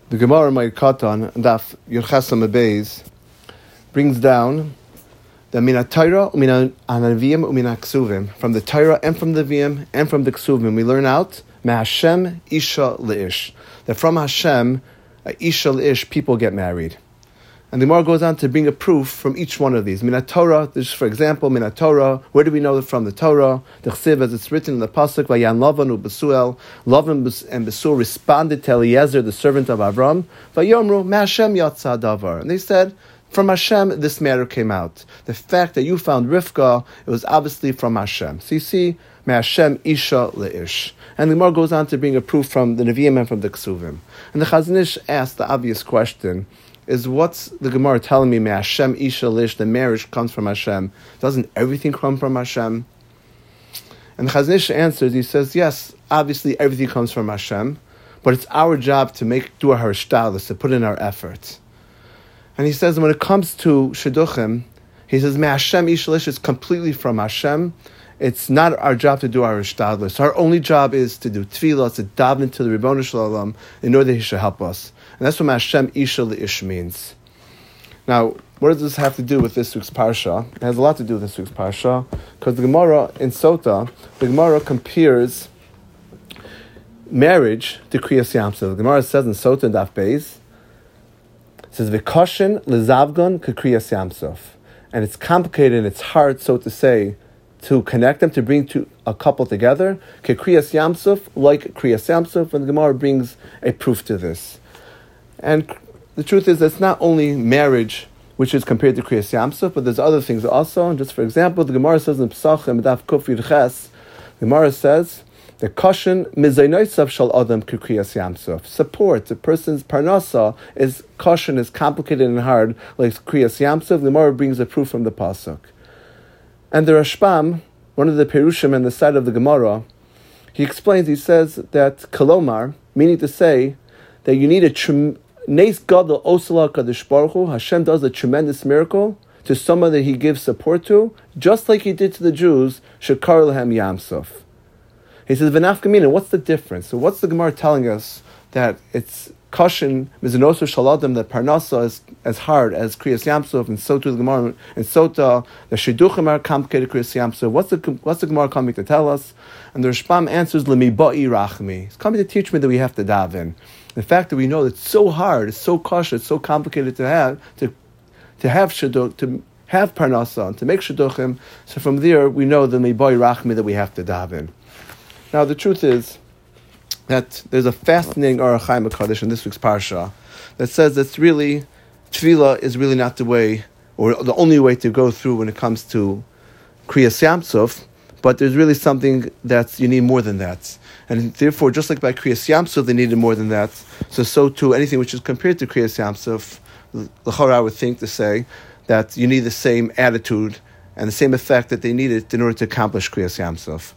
The Gemara Ma'ir Katan, Daf Yerchasam Beis, brings down the Mina Torah, Mina Anavim, Mina Ksuvim. From the Torah and from the Vim and from the Ksuvim, we learn out Hashem Isha Leish, that from Hashem, Isha Leish, people get married. And the Gemara goes on to bring a proof from each one of these. Mina Torah, this, for example, Mina Torah, where do we know that from the Torah? The Chsiv, as it's written in the Pasuk, Vayan Lavan u'Besuel, Lavan and Besuel responded to Eliezer, the servant of Avram, Vayomru, Me'Hashem yatsa davar. And they said, from Hashem, this matter came out. The fact that you found Rivka, it was obviously from Hashem. So you see, Me'Hashem Isha Leish. And the Gemara goes on to bring a proof from the Nevi'im and from the Ksuvim. And the Chazon Ish asked the obvious question, is what's the Gemara telling me, Hashem Isha Lish, the marriage comes from Hashem. Doesn't everything come from Hashem? And the Chazon Ish answers, he says, yes, obviously everything comes from Hashem, but it's our job to do our shtalis, to put in our effort. And he says, when it comes to Shidduchim, he says, Hashem Isha Lish is completely from Hashem. It's not our job to do our shtalis. Our only job is to do tefillah, to daven into the Ribbono Shel Olam, in order that He should help us. And that's what Hashem Isha Leish means. Now, what does this have to do with this week's parsha? It has a lot to do with this week's parsha, because the Gemara in Sota, the Gemara compares marriage to Kriyas Yamsuf. The Gemara says in Sota and Daf Beis, it says, V'koshin lezavgon k'Kriyas Yamsuf. And it's complicated and it's hard, so to say, to connect them, to bring a couple together, k'Kriyas Yamsuf, like Kriyas Yamsuf, and the Gemara brings a proof to this. And the truth is, it's not only marriage which is compared to Kriyas Yamsuf, but there's other things also. And just for example, the Gemara says in Pesachim, Daf Kuf Yud Ches, the Gemara says, the koshin mizaynoisav shal adam k'Kriyas Yamsuf. Support, the person's parnasa is koshin, is complicated and hard, like Kriyas Yamsuf. The Gemara brings a proof from the Pasuk. And the Rashbam, one of the Perushim on the side of the Gemara, he explains, he says that Kalomar, meaning to say that you need a Neis Gadol Osala Kadosh Baruch Hu, Hashem does a tremendous miracle to someone that He gives support to, just like He did to the Jews, Shekar Lehem Yamsuf. He says, V'nafkamina, what's the difference? So what's the Gemara telling us that it's Kashin, Mizanosu Shaladim, that Parnasa is as hard as Kriyas Yamsuf, and so too the Gemara, and Sota, the Shidduchim are complicated Kriyas Yamsuf. What's the Gemara coming to tell us? And the Rashbam answers, L'miba'i Rachmi. It's coming to teach me that we have to daven. The fact that we know it's so hard, it's so kosher, it's so complicated to have shidduch, to have parnasa, and to make shidduchim. So from there, we know the mibai rachmi that we have to daven. Now, the truth is that there's a fascinating Orach Chaim HaKadosh in this week's parsha that says that really tefillah is really not the way, or the only way to go through when it comes to Kriyas Yamsuf, but there's really something that you need more than that. And therefore, just like by Kriyas Yamsuf, they needed more than that. So too, anything which is compared to Kriyas Yamsuf, l'chora I would think to say that you need the same attitude and the same effect that they needed in order to accomplish Kriyas Yamsuf.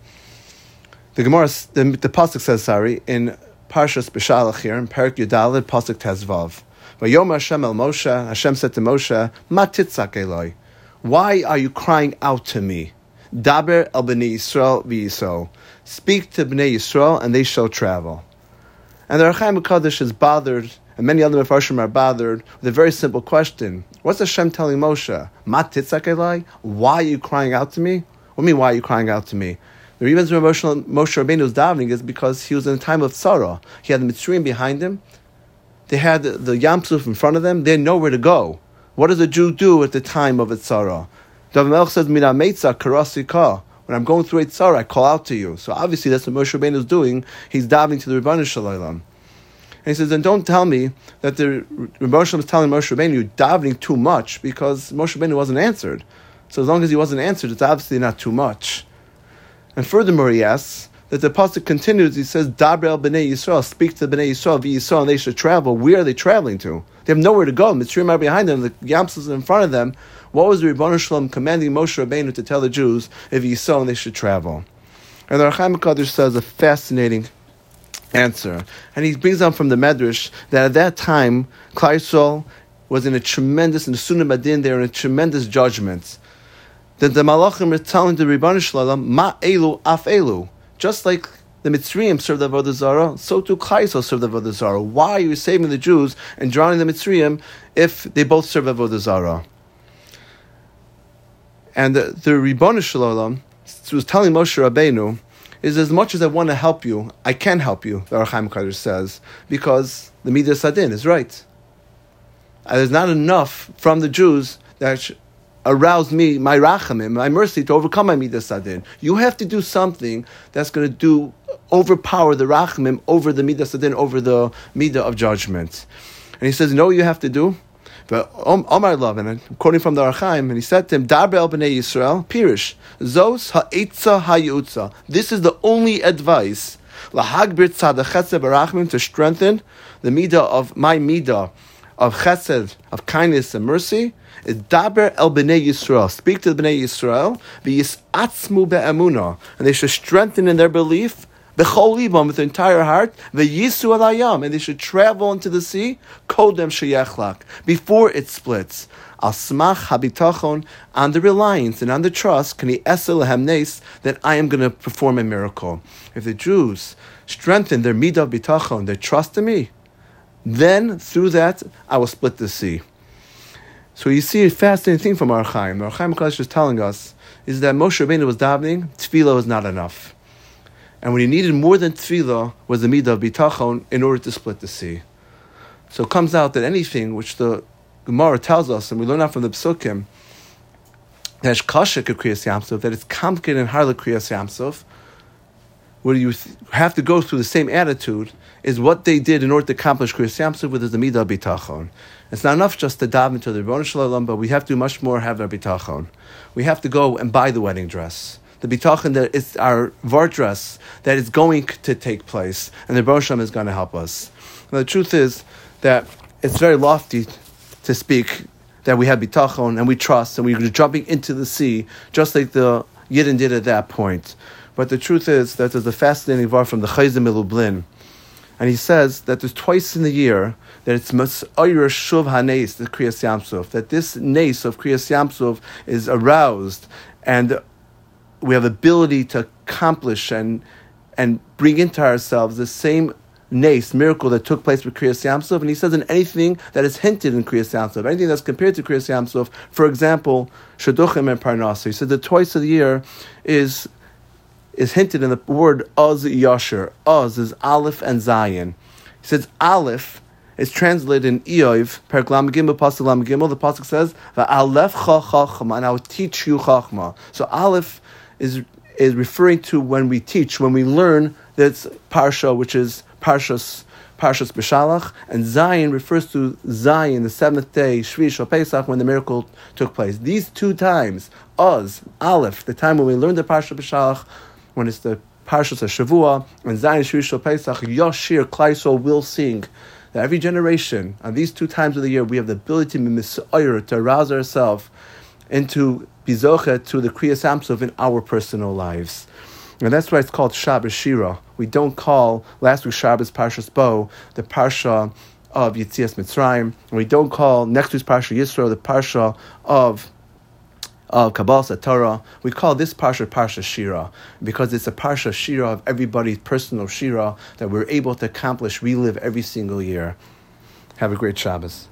The Gemara, the Pasuk says, in Parshas Beshalach here, in Perik Yudalid, Pasuk Tezvav. Vayom Hashem el Moshe, Hashem said to Moshe, Ma titzak Eloi, why are you crying out to me? Daber el b'nei Yisrael v'Yisrael. Speak to b'nei Yisrael, and they shall travel. And the Orach Chaim HaKadosh is bothered, and many other Mefarshim are bothered, with a very simple question. What's Hashem telling Moshe? Ma titzak Eloi? Why are you crying out to me? What do you mean, why are you crying out to me? The reason Moshe Rabbeinu's davening is because he was in a time of tzara. He had the Mitzrayim behind him. They had the Yamsuf in front of them. They had nowhere to go. What does a Jew do at the time of a tzara? David Melech says, Mina meitza karasika. When I'm going through a tzara, I call out to you. So obviously that's what Moshe Rabbeinu is doing. He's davening to the Ribbono Shel Olam. And he says, and don't tell me that the Ribbono Shel Olam is telling Moshe Rabbeinu, you're davening too much, because Moshe Rabbeinu wasn't answered. So as long as he wasn't answered, it's obviously not too much. And furthermore, he asks, that the pasuk continues, he says, Daber el b'nei Yisrael, speak to b'nei Yisrael, v'Yisrael, and they should travel. Where are they traveling to? They have nowhere to go. Mitzrayim are behind them, the Yamsuf is in front of them. What was the Ribbono Shel Olam commanding Moshe Rabbeinu to tell the Jews, if Yisrael, and they should travel? And the Orach Chaim HaKadosh says a fascinating answer. And he brings down from the Medrash that at that time, Klal Yisrael was in the Sunnah Madin, they were in a tremendous judgment. That the Malachim are telling the Ribbono Shel Olam, Ma elu af elu. Just like the Mitzrayim served the Avodah Zarah, so too Klal Yisrael served the Avodah Zarah. Why are you saving the Jews and drowning the Mitzrayim if they both serve Avodah Zarah? And the Ribono Shel Olam was telling Moshe Rabbeinu, is as much as I want to help you, I can help you, the Ohr HaChaim Kadosh says, because the Midas Hadin is right. And there's not enough from the Jews that aroused me, my rachamim, my mercy, to overcome my Midas Hadin. You have to do something that's going to overpower the rachamim over the Midas Hadin, over the Midah of judgment. And he says, you know what you have to do? But Omar Love, and I'm quoting from the Ohr HaChaim, and he said to him, Darbe el b'nei Yisrael, Pirish, Zos ha'etza ha'yutza. This is the only advice, lahagbir tzad chesed barachmim, to strengthen the midah of my midah of chesed, of kindness and mercy, is Daber el b'nei Yisrael. Speak to the b'nei Yisrael, v'yisatzmu be'emunah, and they should strengthen in their belief, b'chol libam, with their entire heart, v'yisu al hayam, and they should travel into the sea, kodem sheyechlak, before it splits. Al smach habitachon, on the reliance and on the trust, kani esel lehem nes, that I am going to perform a miracle. If the Jews strengthen their midah bitachon, their trust in me, then through that I will split the sea. So you see a fascinating thing from Ohr HaChaim. The Ohr HaChaim Kadosh is telling us is that Moshe Rabbeinu was davening, tefillah was not enough. And what he needed more than tefillah was the midah of bitachon in order to split the sea. So it comes out that anything which the Gemara tells us, and we learn out from the Psukim, that it's kasha kriyas Yamsuf, that it's complicated and hard kriyas Yamsuf, where you have to go through the same attitude, is what they did in order to accomplish kriyas Yamsuf, which is the midah of bitachon. It's not enough just to daven to the Ribono Shel Olam, but we have to do much more, have our bitachon. We have to go and buy the wedding dress. The bitachon that is our vart dress that is going to take place, and the Ribono Shel Olam is going to help us. Now, the truth is that it's very lofty to speak that we have bitachon and we trust and we're jumping into the sea just like the Yidden did at that point. But the truth is that there's a fascinating var from the Chayzim Lublin, and he says that there's twice in the year that it's Mas'ayr Shuv HaNeis, the Kriyas Yamsuf, that this Nes of Kriyas Yamsuf is aroused, and we have the ability to accomplish and bring into ourselves the same Nes, miracle that took place with Kriyas Yamsuf. And he says in anything that is hinted in Kriyas Yamsuf, anything that's compared to Kriyas Yamsuf, for example, Shaduchim and Parnasa, he said that twice a year is hinted in the word Oz Yasher. Oz is Aleph and Zayin. He says Aleph is translated in Eoiv, Perek Lamed Gimel, Pasuk Lamed Gimel. The Pasuk says, Va'alef chachma, and I will teach you chachma. So Aleph is referring to when we teach, when we learn, that's Parsha, which is Parshas B'Shalach, and Zayin refers to Zayin, the seventh day, Shvi Shal Pesach, when the miracle took place. These two times, Oz, Aleph, the time when we learn the Parsha B'Shalach, when it's the Parshas Shavua, and Zayin Shvi Shal Pesach, Yoshir, Klal Yisrael will sing. That every generation, on these two times of the year, we have the ability to be misayir, to arouse ourselves into bizochet, to the Kriyas Yamsuf in our personal lives. And that's why it's called Shabbos Shira. We don't call last week's Shabbos Parshas Bo the Parsha of Yetzias Mitzrayim, and we don't call next week's Parsha Yisro the Parsha of Kabbalah Torah. We call this Parsha Shira because it's a Parsha Shira of everybody's personal Shira that we're able to accomplish, relive every single year. Have a great Shabbos.